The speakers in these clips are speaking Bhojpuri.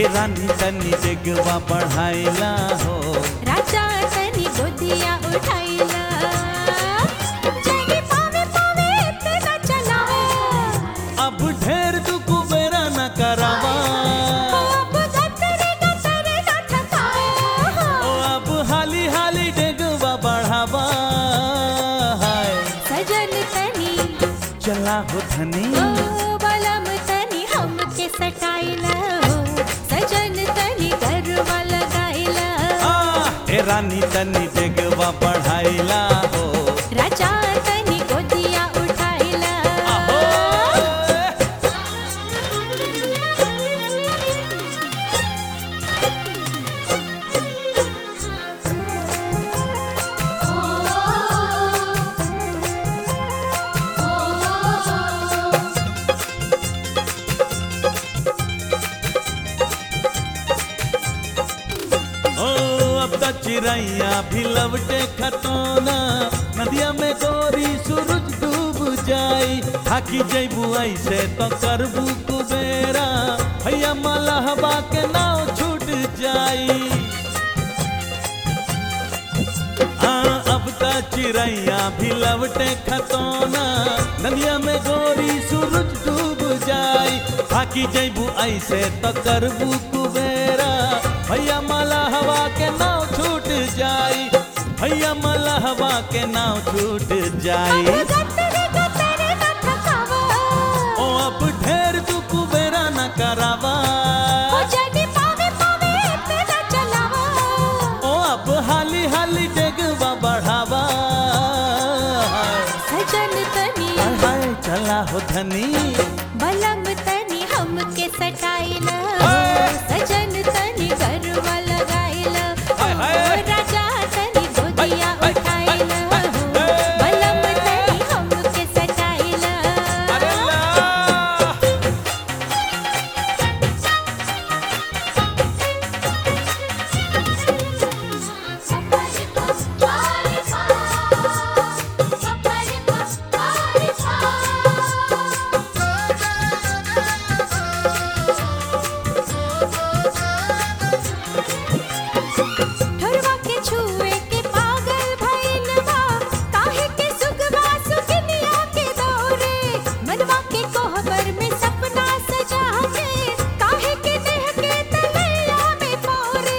ए रानी तनी जगवा बढ़ाइला हो। राजा तनी गोदिया उठाइला जगी पावे पावे इतना चलावा अब ढेर तू कुबेरा न करावा अब गतरे गतरे न थकावा ओ अब हाली हाली जगवा बढ़ावा हाय सजन तनी चला हो धनी ओ बलम तनी हमके सटाइला हो सजन तनी गरवा लगाइला ए रानी तनी जगवा बढ़ाइला हो। राजा तनी गोदिया उठाइला आहो अब तो चिड़ैया भी लवटे खतौना नदिया में गोरी सूरज डूब जाई थाकी जैबू ऐसे तो करबू कुबेरा भैया मलहबा के नाव छूट जाई अब तो चिड़ैया भी लवटे खतौना नदिया में गोरी सूरज डूब जाई थाकी जैबू ऐसे तो करबू कुबेरा भैया मलहबा के नाव छूट जाई भैया मलहबा के नाव छूट जाई अब गतरे गतरे न थकावा ओ अब ढेर तू कुबेरा न करावा ओ जगी पावे पावे इतना चलावा ओ अब हाली हाली जगवा बढ़ावा सजन तनी हाय हाय चला हो धनी बलम तनी हमके सटाइला हाय। सजन तनी गरवा लगाइला हाय, हाय। राजा तनी गोदिया हाय, हाय, उठाइला हाय, हाय। बलम तनी हमके सटाइला अरे ला ठुरवा के छुए के पागल भइलवा काहे के सुगवा सुगनिया के दौरे मनवा के कोहबर में सपना सजा के काहे के देह के तलैया में पोरे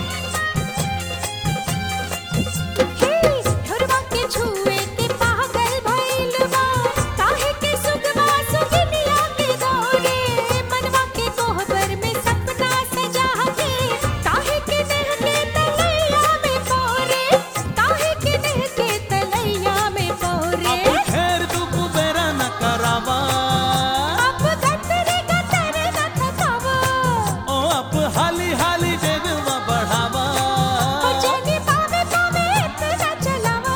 हे ठुरवा के छुए के पागल भइलवा काहे के सुगवा सुगनिया के दौरे मनवा के कोहबर में सपना सजा के काहे के देह के तलैया में पोरे काहे के देह के तलैया में पोरे अब ढेर तू कुबेरा न करावा अब गतरे गतरे न थकावा ओ अब हाली हाली जगवा बढ़ावा ओ जगी पावे पावे इतना चलावा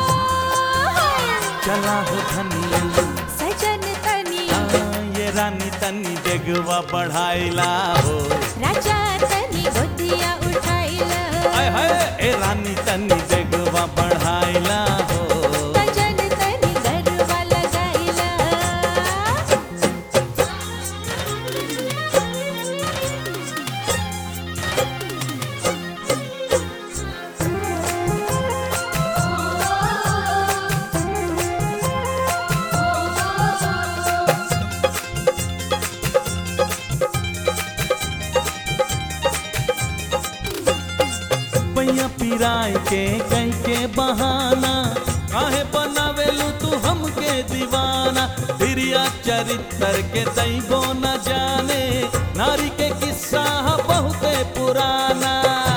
चला हो धनी सजन तनी ये रानी तनी जगवा बढ़ाइला हो। राजा तनी गोदिया उठाइला हाय हाय ए रानी तनी जगवा बढ़ाइला हो। सजन तनी गरवा लगाइला पैया पिराय के कई के बहाना काहे बनावेलू तू हमके दीवाना प्रिया चरित्र के दैबो न जाने नारी के किस्सा ह बहुते पुराना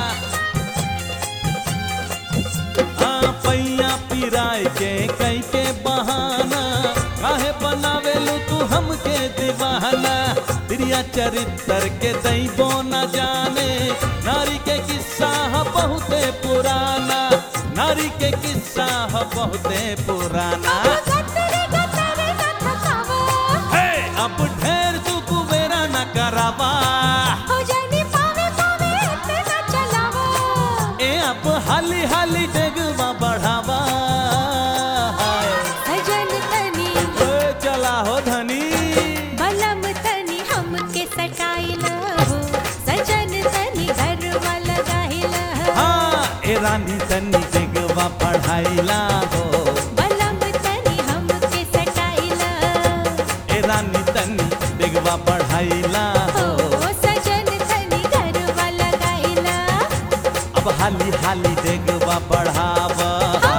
पैया पिराय के कई के बहाना काहे बनावेलू तू हमके दीवाना प्रिया चरित्र के दैबो न जाने नारी के किस्सा ह बहुते पुराना नारी के किस्सा ह बहुते पुराना अब गतरे गतरे न थकावा हे अब ढेर तू कुबेरा न करावा हो जगी पावे पावे इतना चलावा ए अब हाली हाली जगवा बढ़ावा सजन तनी ए चला हो धनी बलम तनी हमके सटाइला हो बढ़ाइला हो। बलम तनी हमके सटाइला ए रानी तनी डेगवा बढ़ाइला हो। ओ सजन तनी घरवा लगाइला अब हाली हाली डेगवा बढ़ावा।